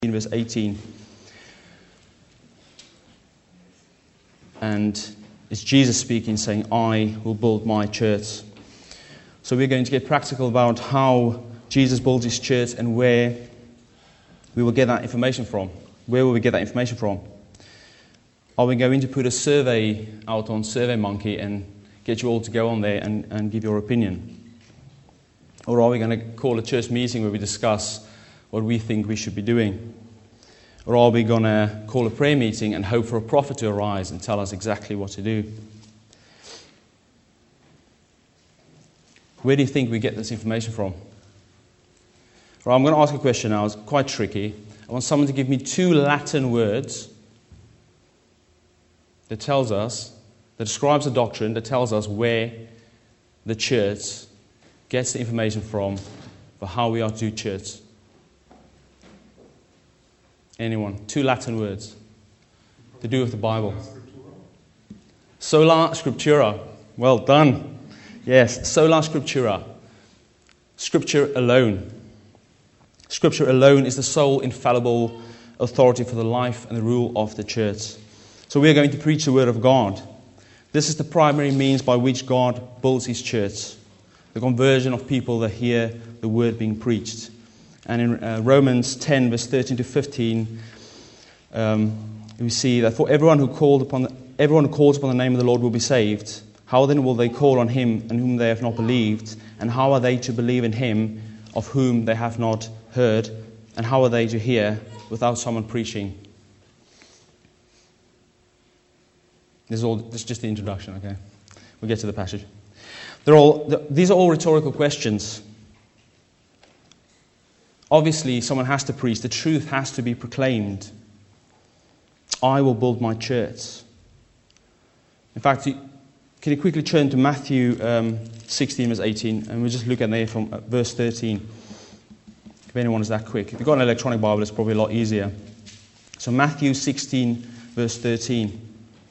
in verse 18. And it's Jesus speaking, saying, I will build my church. So we're going to get practical about how Jesus builds his church and where we will get that information from. Where will we get that information from? Are we going to put a survey out on SurveyMonkey and get you all to go on there and give your opinion? Or are we going to call a church meeting where we discuss what we think we should be doing? Or are we going to call a prayer meeting and hope for a prophet to arise and tell us exactly what to do? Where do you think we get this information from? Well, I'm going to ask a question now. It's quite tricky. I want someone to give me 2 Latin words that describes a doctrine, that tells us where the church gets the information from for how we are to do church. Anyone? 2 Latin words to do with the Bible. Sola Scriptura. Well done. Yes, Sola Scriptura. Scripture alone. Scripture alone is the sole infallible authority for the life and the rule of the church. So we are going to preach the Word of God. This is the primary means by which God builds his church. The conversion of people that hear the Word being preached. And in Romans 10, verse 13 to 15, we see that for everyone who calls upon the name of the Lord will be saved. How then will they call on him in whom they have not believed? And how are they to believe in him of whom they have not heard? And how are they to hear without someone preaching? This is just the introduction, okay? We'll get to the passage. These are all rhetorical questions. Obviously, someone has to preach. The truth has to be proclaimed. I will build my church. In fact, can you quickly turn to Matthew 16, verse 18, and we'll just look at there from verse 13. If anyone is that quick. If you've got an electronic Bible, it's probably a lot easier. So Matthew 16, verse 13.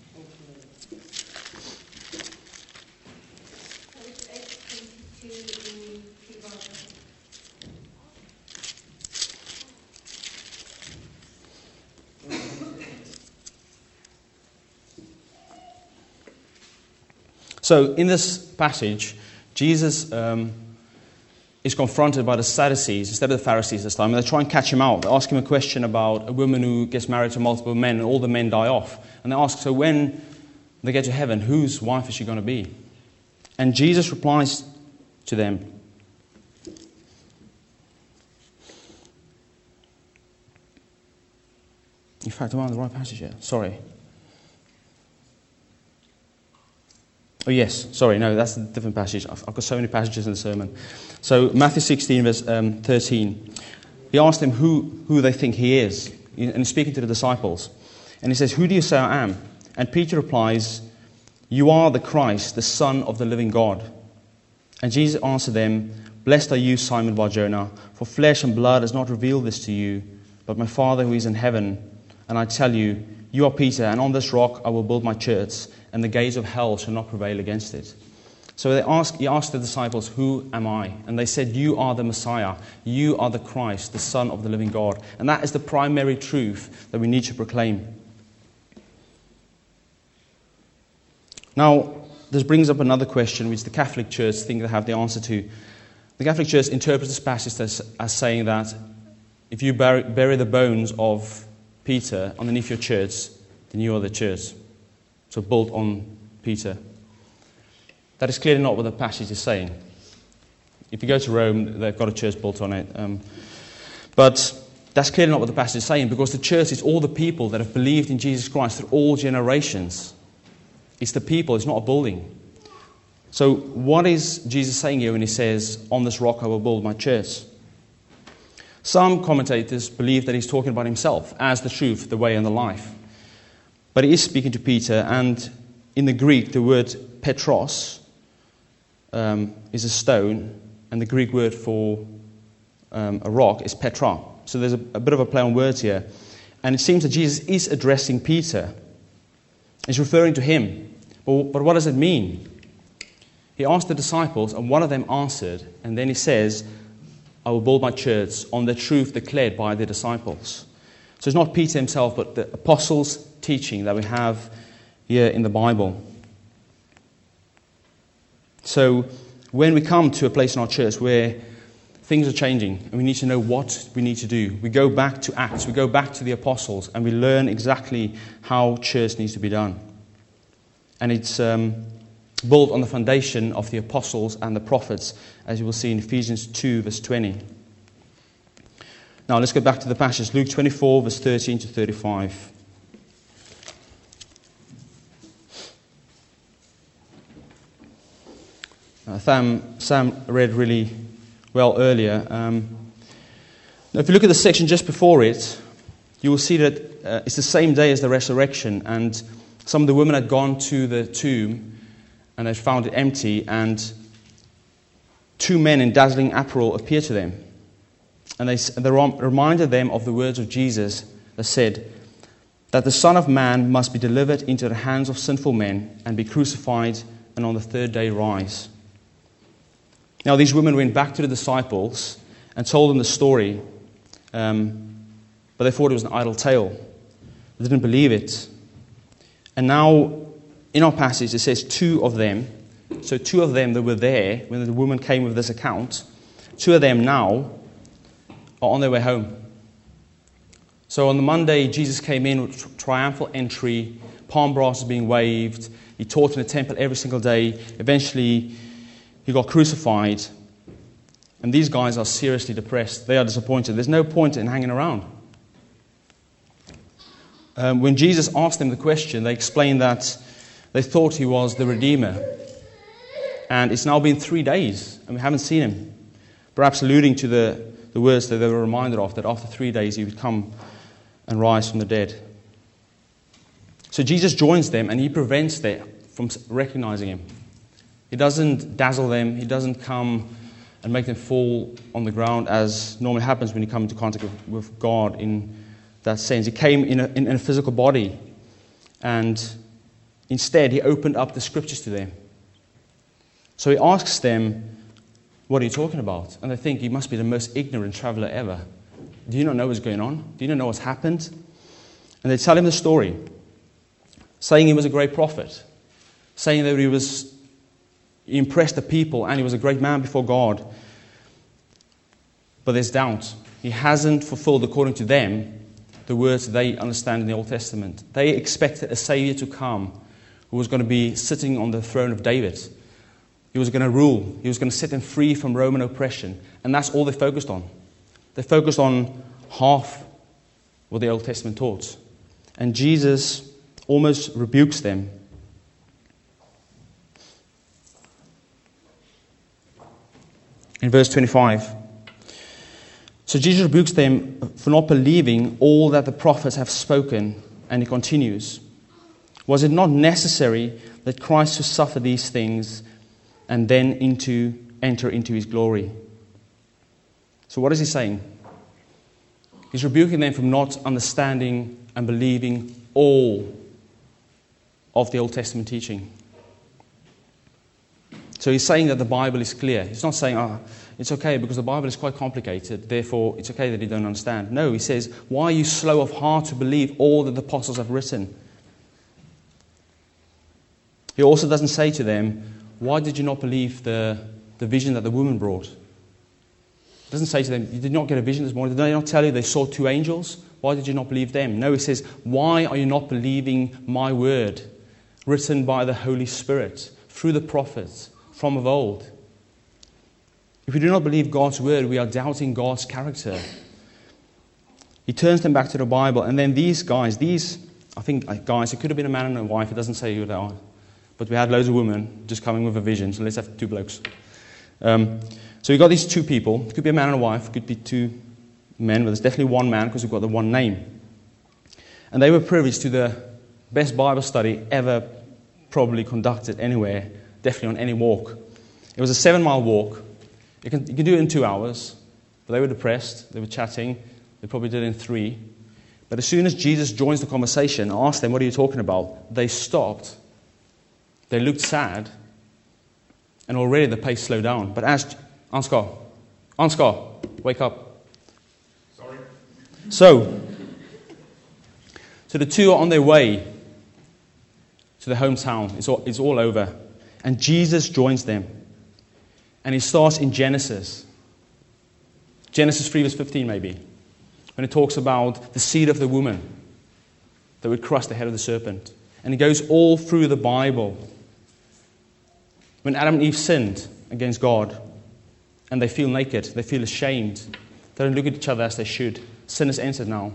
So in this passage, Jesus is confronted by the Sadducees instead of the Pharisees this time. And they try and catch him out. They ask him a question about a woman who gets married to multiple men and all the men die off. And they ask, so when they get to heaven, whose wife is she going to be? And Jesus replies to them. In fact, am I on the right passage here? Sorry. Oh yes, sorry, no, that's a different passage. I've got so many passages in the sermon. So Matthew 16, verse 13. He asked them who they think he is. And he's speaking to the disciples. And he says, who do you say I am? And Peter replies, you are the Christ, the Son of the living God. And Jesus answered them, blessed are you, Simon Bar-Jonah, for flesh and blood has not revealed this to you, but my Father who is in heaven. And I tell you, you are Peter, and on this rock I will build my church, and the gates of hell shall not prevail against it. So he asked the disciples, who am I? And they said, you are the Messiah. You are the Christ, the Son of the living God. And that is the primary truth that we need to proclaim. Now, this brings up another question which the Catholic Church think they have the answer to. The Catholic Church interprets this passage as saying that if you bury the bones of Peter underneath your church, then you are the church. So built on Peter. That is clearly not what the passage is saying. If you go to Rome, they've got a church built on it. But that's clearly not what the passage is saying, because the church is all the people that have believed in Jesus Christ through all generations. It's the people, it's not a building. So what is Jesus saying here when he says, on this rock I will build my church? Some commentators believe that he's talking about himself as the truth, the way, and the life. But he is speaking to Peter, and in the Greek, the word Petros is a stone, and the Greek word for a rock is Petra. So there's a bit of a play on words here. And it seems that Jesus is addressing Peter. He's referring to him. But what does it mean? He asked the disciples, and one of them answered, and then he says, I will build my church on the truth declared by the disciples. So it's not Peter himself, but the apostles' teaching that we have here in the Bible. So when we come to a place in our church where things are changing and we need to know what we need to do, we go back to Acts, we go back to the apostles, and we learn exactly how church needs to be done. And it's built on the foundation of the apostles and the prophets, as you will see in Ephesians 2, verse 20. Now let's go back to the passage, Luke 24, verse 13 to 35. Sam read really well earlier. Now if you look at the section just before it, you will see that it's the same day as the resurrection, and some of the women had gone to the tomb and they found it empty, and two men in dazzling apparel appeared to them. And they reminded them of the words of Jesus that said that the Son of Man must be delivered into the hands of sinful men and be crucified and on the third day rise. Now these women went back to the disciples and told them the story, but they thought it was an idle tale. They didn't believe it. And now in our passage it says two of them, so two of them that were there when the woman came with this account, two of them now are on their way home. So on the Monday, Jesus came in with triumphal entry, palm branches being waved. He taught in the temple every single day. Eventually, he got crucified. And these guys are seriously depressed. They are disappointed. There's no point in hanging around. When Jesus asked them the question, they explained that they thought he was the Redeemer. And it's now been 3 days, and we haven't seen him. Perhaps alluding to the words that they were reminded of, that after 3 days he would come and rise from the dead. So Jesus joins them and he prevents them from recognizing him. He doesn't dazzle them. He doesn't come and make them fall on the ground as normally happens when you come into contact with God in that sense. He came in a physical body, and instead he opened up the scriptures to them. So he asks them, "What are you talking about?" And they think he must be the most ignorant traveler ever. Do you not know what's going on? Do you not know what's happened? And they tell him the story, saying he was a great prophet, saying that he impressed the people and he was a great man before God. But there's doubt. He hasn't fulfilled, according to them, the words they understand in the Old Testament. They expected a Savior to come who was going to be sitting on the throne of David. He was going to rule. He was going to set them free from Roman oppression. And that's all they focused on. They focused on half what the Old Testament taught. And Jesus almost rebukes them. In verse 25. So Jesus rebukes them for not believing all that the prophets have spoken. And he continues. Was it not necessary that Christ should suffer these things and then enter into his glory? So what is he saying? He's rebuking them for not understanding and believing all of the Old Testament teaching. So he's saying that the Bible is clear. He's not saying, it's okay because the Bible is quite complicated, therefore it's okay that you don't understand. No, he says, why are you slow of heart to believe all that the apostles have written? He also doesn't say to them, why did you not believe the vision that the woman brought? He doesn't say to them, you did not get a vision this morning. Did they not tell you they saw two angels? Why did you not believe them? No, he says, why are you not believing my word, written by the Holy Spirit, through the prophets, from of old? If we do not believe God's word, we are doubting God's character. He turns them back to the Bible, and then these guys, I think guys, it could have been a man and a wife, it doesn't say who they are. But we had loads of women just coming with a vision, so let's have two blokes. So you've got these two people. It could be a man and a wife. It could be two men, but there's definitely one man because we've got the one name. And they were privileged to the best Bible study ever probably conducted anywhere, definitely on any walk. It was a 7-mile walk. You can do it in 2 hours, but they were depressed. They were chatting. They probably did it in 3. But as soon as Jesus joins the conversation, asked them, what are you talking about? They stopped. They looked sad, and already the pace slowed down. But as Ansgar, wake up. Sorry. So, So the two are on their way to the hometown. It's all over. And Jesus joins them. And he starts in Genesis. Genesis 3 verse 15 maybe. When it talks about the seed of the woman that would crush the head of the serpent. And it goes all through the Bible. When Adam and Eve sinned against God, and they feel naked, they feel ashamed, they don't look at each other as they should. Sin has entered now.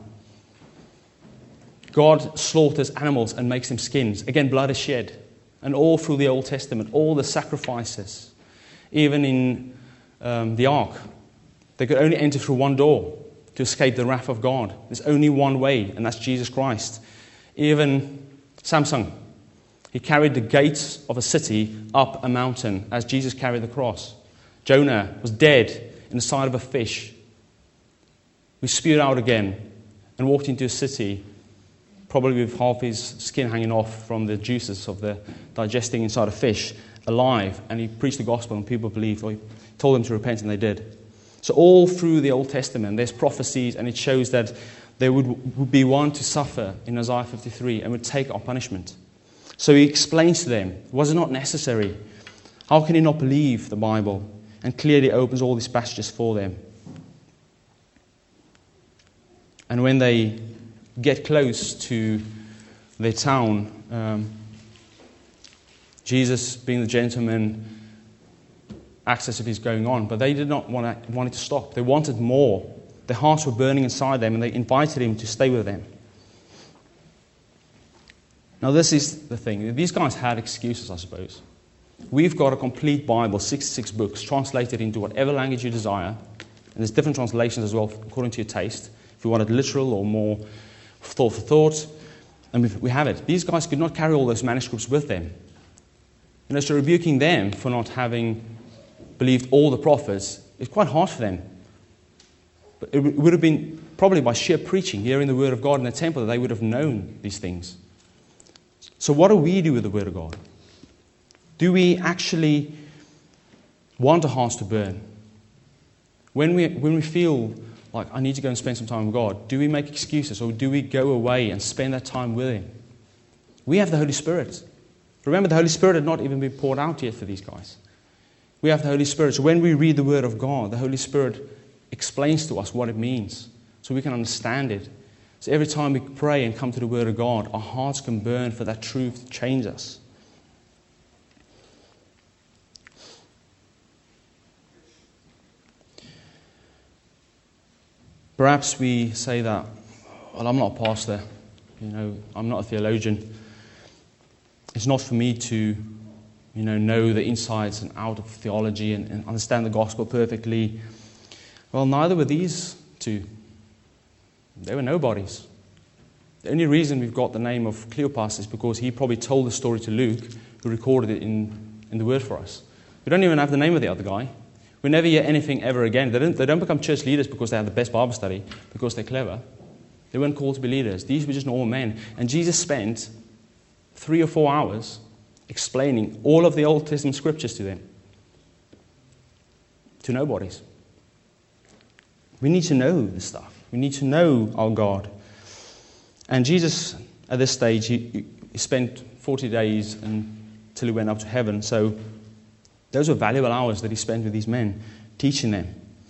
God slaughters animals and makes them skins. Again, blood is shed. And all through the Old Testament, all the sacrifices. Even in the ark, they could only enter through one door to escape the wrath of God. There's only one way, and that's Jesus Christ. Even Samson, he carried the gates of a city up a mountain as Jesus carried the cross. Jonah was dead in the side of a fish. He spewed out again and walked into a city, probably with half his skin hanging off from the juices of the digesting inside a fish, alive. And he preached the gospel and people believed, or he told them to repent and they did. So all through the Old Testament, there's prophecies, and it shows that there would be one to suffer in Isaiah 53 and would take our punishment. So he explains to them, was it not necessary? How can you not believe the Bible? And clearly opens all these passages for them. And when they get close to their town, Jesus, being the gentleman, acts as if he's going on, but they did not want it to stop. They wanted more. Their hearts were burning inside them, and they invited him to stay with them. Now this is the thing. These guys had excuses, I suppose. We've got a complete Bible, 66 books, translated into whatever language you desire. And there's different translations as well, according to your taste. If you want it literal or more thought for thought. And we have it. These guys could not carry all those manuscripts with them. And so rebuking them for not having believed all the prophets is quite hard for them. But it would have been probably by sheer preaching, hearing the word of God in the temple, that they would have known these things. So what do we do with the word of God? Do we actually want our hearts to burn? When we feel like, I need to go and spend some time with God, do we make excuses, or do we go away and spend that time with Him? We have the Holy Spirit. Remember, the Holy Spirit had not even been poured out yet for these guys. We have the Holy Spirit. So when we read the Word of God, the Holy Spirit explains to us what it means so we can understand it. So every time we pray and come to the Word of God, our hearts can burn for that truth to change us. Perhaps we say that, well, I'm not a pastor, I'm not a theologian. It's not for me to, know the insides and out of theology and understand the gospel perfectly. Well, neither were these two. They were nobodies. The only reason we've got the name of Cleopas is because he probably told the story to Luke, who recorded it in the Word for us. We don't even have the name of the other guy. We never hear anything ever again. They don't become church leaders because they have the best Bible study, because they're clever. They weren't called to be leaders. These were just normal men. And Jesus spent 3 or 4 hours explaining all of the Old Testament scriptures to them. To nobodies. We need to know this stuff. We need to know our God. And Jesus, at this stage, he spent 40 days until he went up to heaven. So those were valuable hours that he spent with these men, teaching them.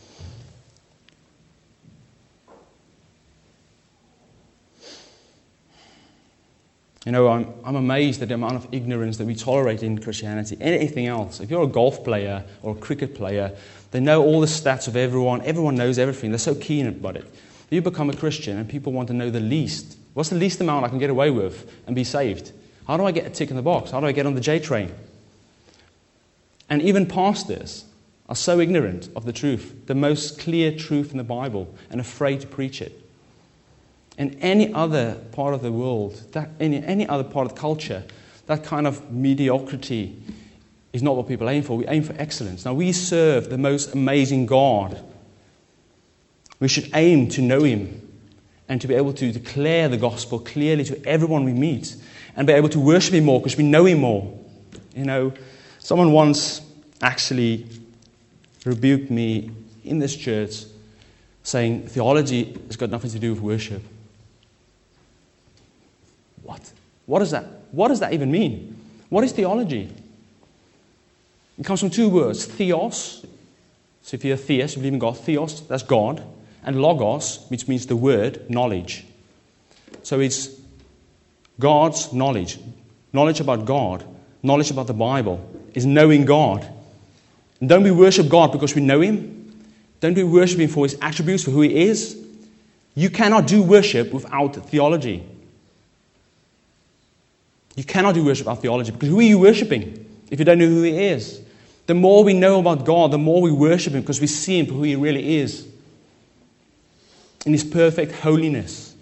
I'm amazed at the amount of ignorance that we tolerate in Christianity. Anything else. If you're a golf player or a cricket player, they know all the stats of everyone. Everyone knows everything. They're so keen about it. You become a Christian and people want to know the least. What's the least amount I can get away with and be saved? How do I get a tick in the box? How do I get on the J train? And even pastors are so ignorant of the truth, the most clear truth in the Bible, and afraid to preach it. In any other part of the world, any other part of the culture, that kind of mediocrity is not what people aim for. We aim for excellence. Now, we serve the most amazing God. We should aim to know Him and to be able to declare the gospel clearly to everyone we meet and be able to worship Him more because we know Him more. Someone once actually rebuked me in this church saying theology has got nothing to do with worship. What? What is that? What does that even mean? What is theology? It comes from two words, theos. So if you're a theist, you believe in God, theos, that's God. And logos, which means the word, knowledge. So it's God's knowledge. Knowledge about God, knowledge about the Bible, is knowing God. And don't we worship God because we know Him? Don't we worship Him for His attributes, for who He is? You cannot do worship without theology. You cannot do worship without theology, because who are you worshipping if you don't know who He is? The more we know about God, the more we worship Him, because we see Him for who He really is, in His perfect holiness.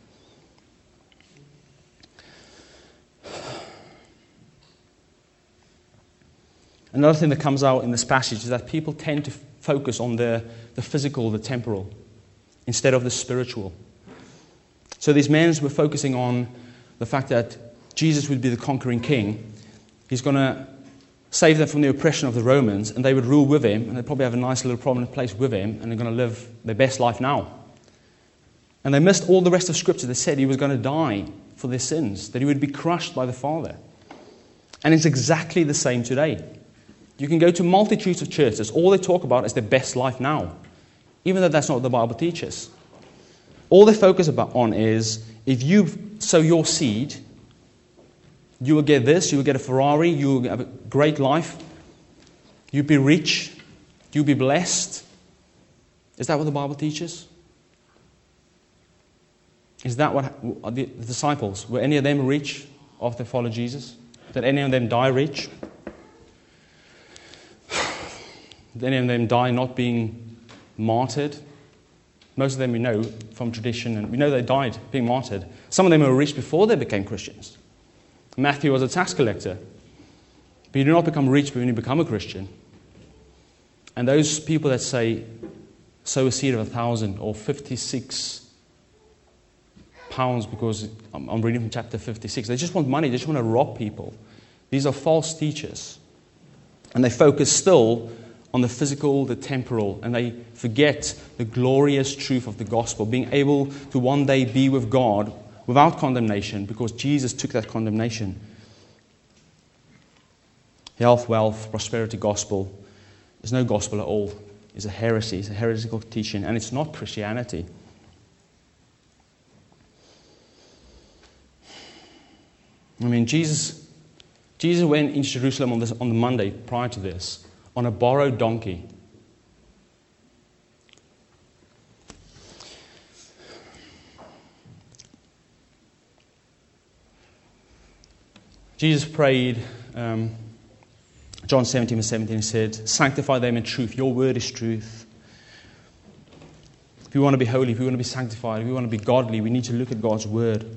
Another thing that comes out in this passage is that people tend to focus on the physical, the temporal, instead of the spiritual. So these men were focusing on the fact that Jesus would be the conquering king. He's going to save them from the oppression of the Romans, and they would rule with Him, and they'd probably have a nice little prominent place with Him, and they're going to live their best life now. And they missed all the rest of Scripture that said He was going to die for their sins, that He would be crushed by the Father. And it's exactly the same today. You can go to multitudes of churches, all they talk about is their best life now, even though that's not what the Bible teaches. All they focus on is, if you sow your seed, you will get this, you will get a Ferrari, you will have a great life, you'll be rich, you'll be blessed. Is that what the Bible teaches? Is that what the disciples, were any of them rich after they followed Jesus? Did any of them die rich? Did any of them die not being martyred? Most of them we know from tradition, and we know they died being martyred. Some of them were rich before they became Christians. Matthew was a tax collector. But you do not become rich when you become a Christian. And those people that say, sow a seed of 1,000 or 56 pounds, because I'm reading from chapter 56, they just want money, they just want to rob people. These are false teachers. And they focus still on the physical, the temporal, and they forget the glorious truth of the gospel, being able to one day be with God without condemnation, because Jesus took that condemnation. Health, wealth, prosperity gospel is no gospel at all. It's a heresy, it's a heretical teaching, and it's not Christianity. I mean, Jesus went into Jerusalem on the Monday prior to this on a borrowed donkey. Jesus prayed, John 17 verse 17, he said, sanctify them in truth. Your word is truth. If we want to be holy, if we want to be sanctified, if we want to be godly, we need to look at God's word.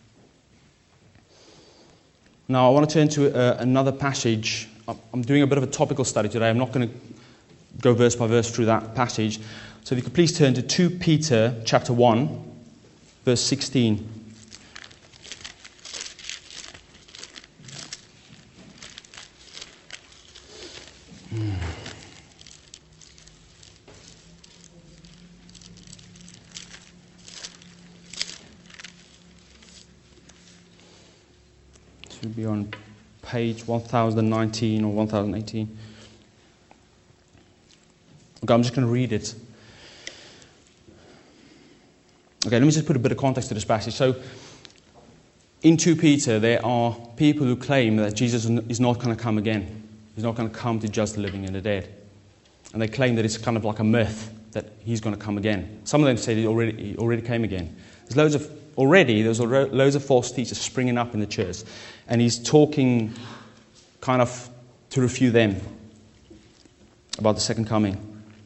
Now, I want to turn to another passage. I'm doing a bit of a topical study today. I'm not going to go verse by verse through that passage. So if you could please turn to 2 Peter chapter 1, verse 16. Should be on page 1019 or 1018. Okay, I'm just going to read it. Okay, let me just put a bit of context to this passage. So, in 2 Peter, there are people who claim that Jesus is not going to come again. He's not going to come to judge the living and the dead. And they claim that it's kind of like a myth that He's going to come again. Some of them say that He already came again. There's loads of false teachers springing up in the church. And He's talking kind of to refute them about the second coming.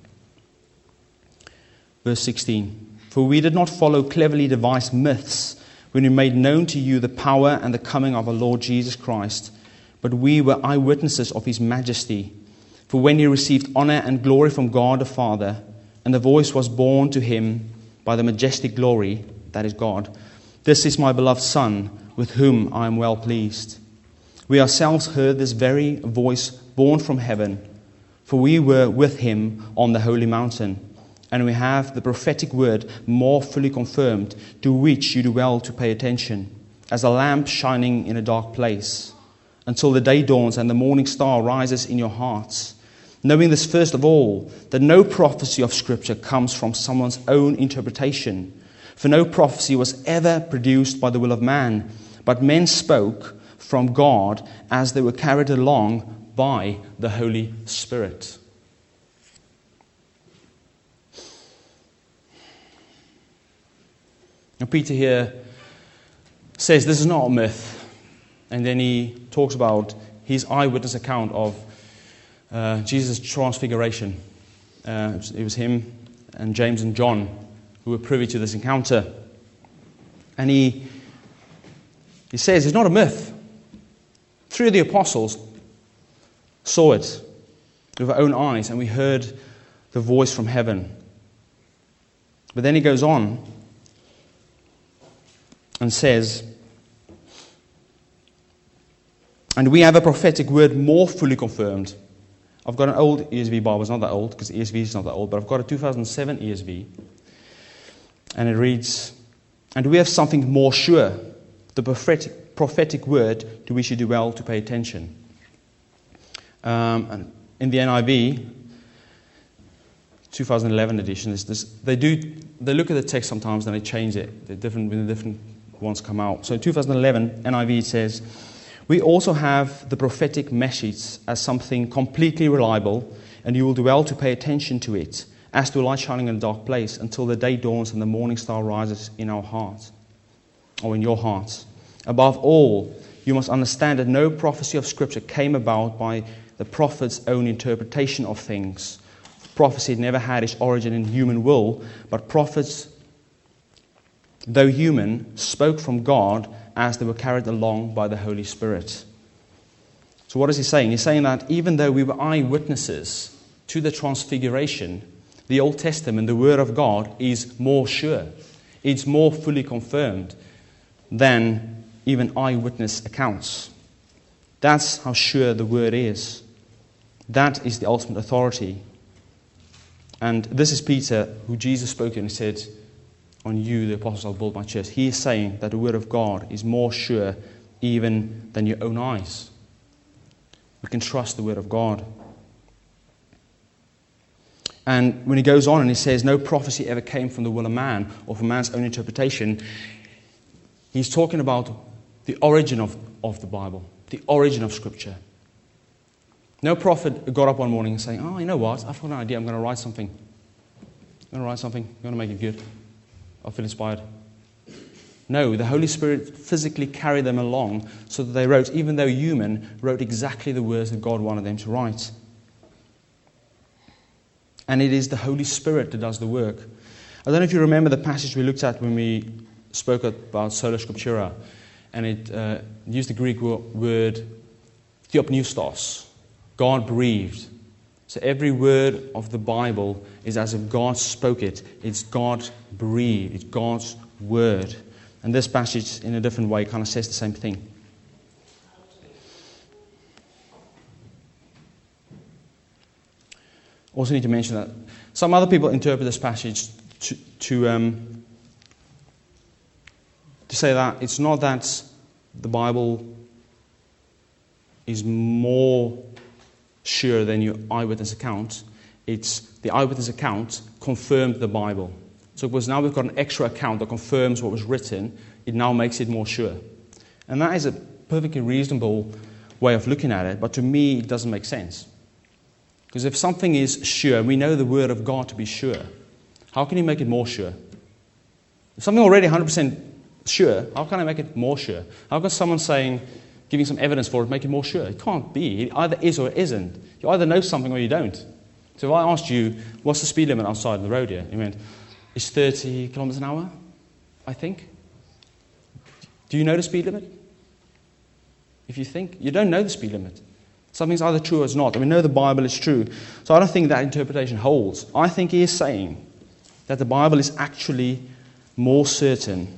Verse 16. For we did not follow cleverly devised myths when we made known to you the power and the coming of our Lord Jesus Christ, but we were eyewitnesses of His majesty. For when He received honor and glory from God the Father, and the voice was borne to Him by the majestic glory, that is God, this is my beloved Son, with whom I am well pleased. We ourselves heard this very voice borne from heaven, for we were with Him on the holy mountain, and we have the prophetic word more fully confirmed, to which you do well to pay attention, as a lamp shining in a dark place, until the day dawns and the morning star rises in your hearts. Knowing this first of all, that no prophecy of Scripture comes from someone's own interpretation. For no prophecy was ever produced by the will of man, but men spoke from God as they were carried along by the Holy Spirit. Now Peter here says this is not a myth. And then he talks about his eyewitness account of Jesus' transfiguration. It was him and James and John who were privy to this encounter. And he says it's not a myth. 3 of the apostles saw it with our own eyes, and we heard the voice from heaven. But then he goes on and says, and we have a prophetic word more fully confirmed. I've got an old ESV Bible. It's not that old because ESV is not that old, but I've got a 2007 ESV. And it reads, and we have something more sure, the prophetic word to which you do well to pay attention. And in the NIV, 2011 edition, they look at the text sometimes and they change it. They're different when the different ones come out. So in 2011 NIV says, we also have the prophetic message as something completely reliable, and you will do well to pay attention to it, as to a light shining in a dark place, until the day dawns and the morning star rises in our hearts, or in your hearts. Above all, you must understand that no prophecy of Scripture came about by the prophet's own interpretation of things. Prophecy never had its origin in human will, but prophets, though human, spoke from God as they were carried along by the Holy Spirit. So what is he saying? He's saying that even though we were eyewitnesses to the transfiguration, the Old Testament, the Word of God, is more sure. It's more fully confirmed than even eyewitness accounts. That's how sure the Word is. That is the ultimate authority. And this is Peter, who Jesus spoke to and he said, on you, the apostles, I'll build my church. He is saying that the Word of God is more sure even than your own eyes. We can trust the Word of God. And when he goes on and he says, no prophecy ever came from the will of man or from man's own interpretation, he's talking about the origin of the Bible, the origin of Scripture. No prophet got up one morning and saying, oh, you know what, I've got an idea, I'm going to write something. I'm going to make it good. I feel inspired. No, the Holy Spirit physically carried them along so that they wrote, even though human, wrote exactly the words that God wanted them to write. And it is the Holy Spirit that does the work. I don't know if you remember the passage we looked at when we spoke about Sola Scriptura, and it used the Greek word theopneustos, God breathed. So every word of the Bible is as if God spoke it. It's God breathed. It's God's word. And this passage, in a different way, kind of says the same thing. Also need to mention that some other people interpret this passage to say that it's not that the Bible is more sure than your eyewitness account. It's the eyewitness account confirmed the Bible. So because now we've got an extra account that confirms what was written, it now makes it more sure. And that is a perfectly reasonable way of looking at it, but to me it doesn't make sense. Because if something is sure, we know the Word of God to be sure, how can you make it more sure? If something already 100% sure, how can I make it more sure? How can someone giving some evidence for it, make it more sure? It can't be. It either is or it isn't. You either know something or you don't. So if I asked you, what's the speed limit outside of the road here? You went, it's 30 kilometers an hour, I think. Do you know the speed limit? If you think, you don't know the speed limit. Something's either true or it's not. And we know the Bible is true. So I don't think that interpretation holds. I think he is saying that the Bible is actually more certain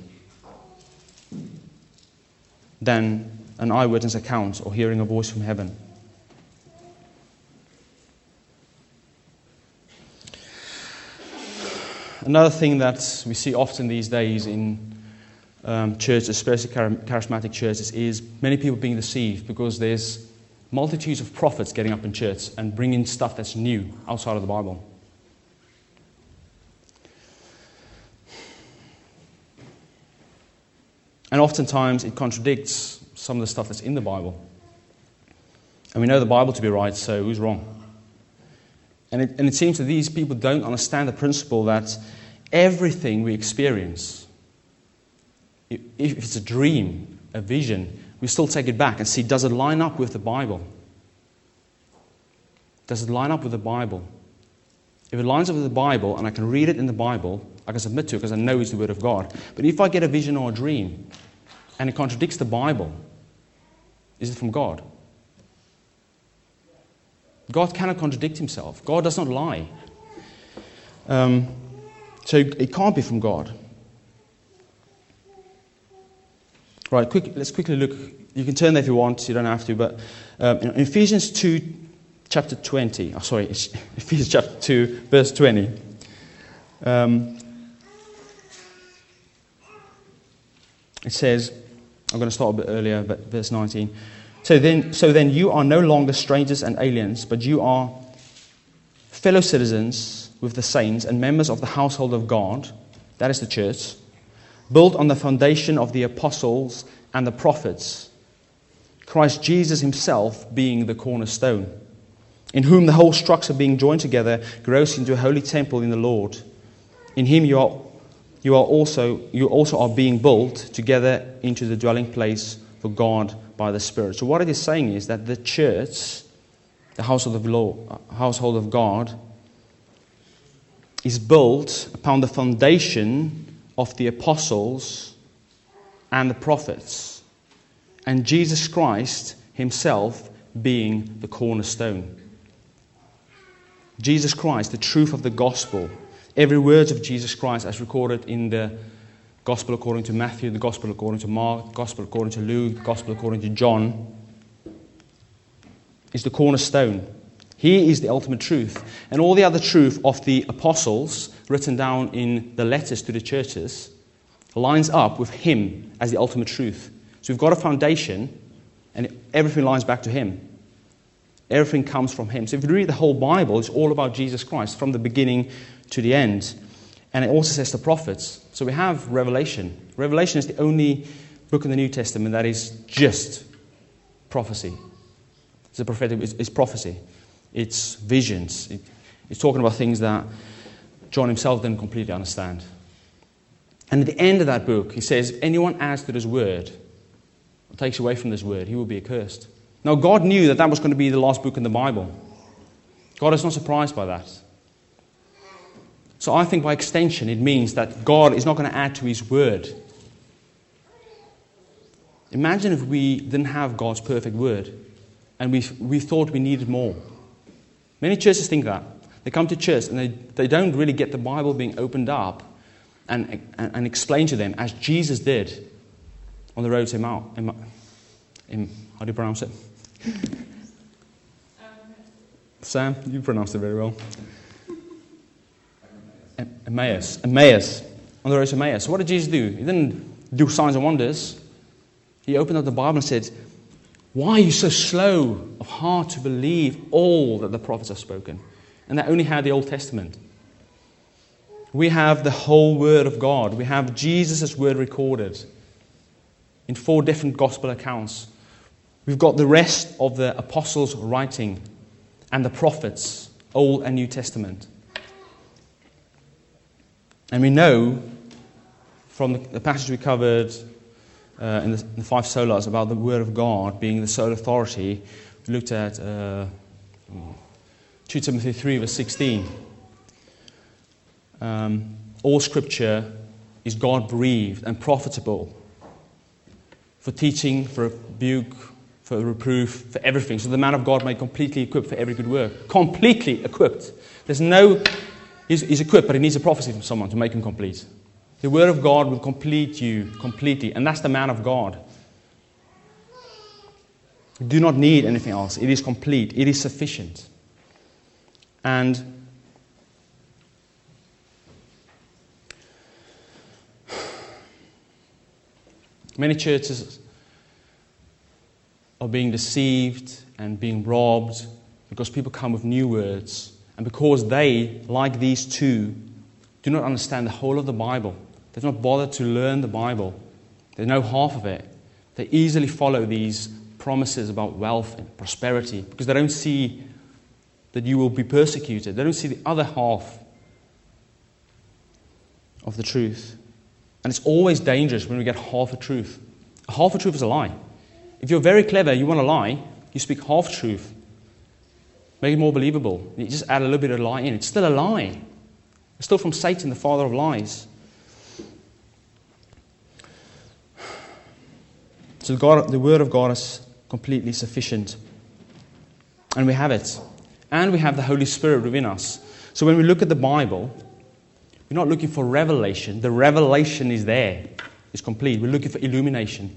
than an eyewitness account or hearing a voice from heaven. Another thing that we see often these days in churches, especially charismatic churches, is many people being deceived because there's multitudes of prophets getting up in church and bringing stuff that's new outside of the Bible. And oftentimes it contradicts some of the stuff that's in the Bible. And we know the Bible to be right, so who's wrong? And it seems that these people don't understand the principle that everything we experience, if it's a dream, a vision, we still take it back and see, does it line up with the Bible? Does it line up with the Bible? If it lines up with the Bible and I can read it in the Bible, I can submit to it because I know it's the Word of God. But if I get a vision or a dream and it contradicts the Bible, is it from God? God cannot contradict himself. God does not lie. So it can't be from God. Right, let's quickly look. You can turn there if you want, you don't have to. But in Ephesians 2, chapter 20. Oh, sorry, it's Ephesians chapter 2, verse 20. It says, I'm going to start a bit earlier, but verse 19. So then you are no longer strangers and aliens, but you are fellow citizens with the saints and members of the household of God, that is the church, built on the foundation of the apostles and the prophets, Christ Jesus himself being the cornerstone, in whom the whole structure being joined together grows into a holy temple in the Lord. In him you also are being built together into the dwelling place for God by the Spirit. So what it is saying is that the church, the household of God, is built upon the foundation of the apostles and the prophets, and Jesus Christ himself being the cornerstone. Jesus Christ, the truth of the gospel. Every word of Jesus Christ as recorded in the Gospel according to Matthew, the Gospel according to Mark, the Gospel according to Luke, the Gospel according to John, is the cornerstone. He is the ultimate truth. And all the other truth of the apostles, written down in the letters to the churches, lines up with him as the ultimate truth. So we've got a foundation, and everything lines back to him. Everything comes from him. So if you read the whole Bible, it's all about Jesus Christ, from the beginning to the end. And it also says the prophets. So we have Revelation. Revelation is the only book in the New Testament that is just prophecy. It's a prophetic. It's prophecy. It's visions. It's talking about things that John himself didn't completely understand. And at the end of that book, he says, if anyone adds to this word, or takes away from this word, he will be accursed. Now, God knew that was going to be the last book in the Bible. God is not surprised by that. So I think by extension it means that God is not going to add to his word. Imagine if we didn't have God's perfect word and we thought we needed more. Many churches think that. They come to church and they don't really get the Bible being opened up and explained to them as Jesus did on the road to Emmaus. How do you pronounce it? Sam, you pronounced it very well. Emmaus. On the road to Emmaus. So what did Jesus do? He didn't do signs and wonders. He opened up the Bible and said, why are you so slow of heart to believe all that the prophets have spoken? And they only had the Old Testament. We have the whole Word of God. We have Jesus' word recorded in 4 different gospel accounts. We've got the rest of the apostles' writing and the prophets, Old and New Testament. And we know from the passage we covered in the 5 solas about the Word of God being the sole authority. We looked at 2 Timothy 3 verse 16. All Scripture is God-breathed and profitable for teaching, for rebuke, for reproof, for everything. So the man of God may completely equipped for every good work. Completely equipped. There's no... He's equipped, but he needs a prophecy from someone to make him complete. The Word of God will complete you completely, and that's the man of God. You do not need anything else. It is complete. It is sufficient. And Many churches are being deceived and being robbed because people come with new words, and because they, like these two, do not understand the whole of the Bible. They've not bothered to learn the Bible. They know half of it. They easily follow these promises about wealth and prosperity because they don't see that you will be persecuted. They don't see the other half of the truth. And it's always dangerous when we get half a truth. Half a truth is a lie. If you're very clever, you want to lie, you speak half truth. Make it more believable. You just add a little bit of lie in. It's still a lie. It's still from Satan, the father of lies. So the Word of God is completely sufficient. And we have it. And we have the Holy Spirit within us. So when we look at the Bible, we're not looking for revelation. The revelation is there. It's complete. We're looking for illumination.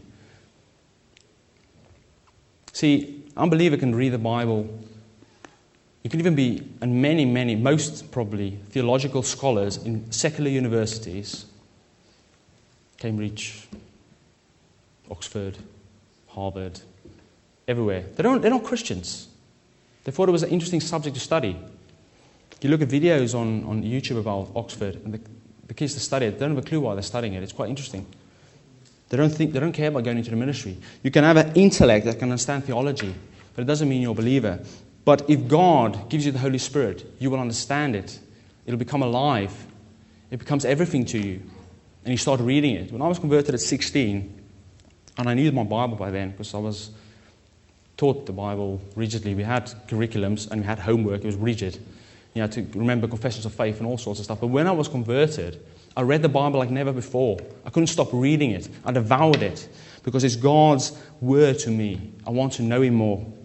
See, an unbeliever can read the Bible. You can even be, and most probably, theological scholars in secular universities, Cambridge, Oxford, Harvard, everywhere. They're not Christians. They thought it was an interesting subject to study. You look at videos on YouTube about Oxford, and the kids that study it, they don't have a clue why they're studying it. It's quite interesting. They don't care about going into the ministry. You can have an intellect that can understand theology, but it doesn't mean you're a believer. But if God gives you the Holy Spirit, you will understand it. It'll become alive. It becomes everything to you. And you start reading it. When I was converted at 16, and I needed my Bible by then because I was taught the Bible rigidly. We had curriculums and we had homework. It was rigid. You had to remember confessions of faith and all sorts of stuff. But when I was converted, I read the Bible like never before. I couldn't stop reading it. I devoured it because it's God's word to me. I want to know Him more.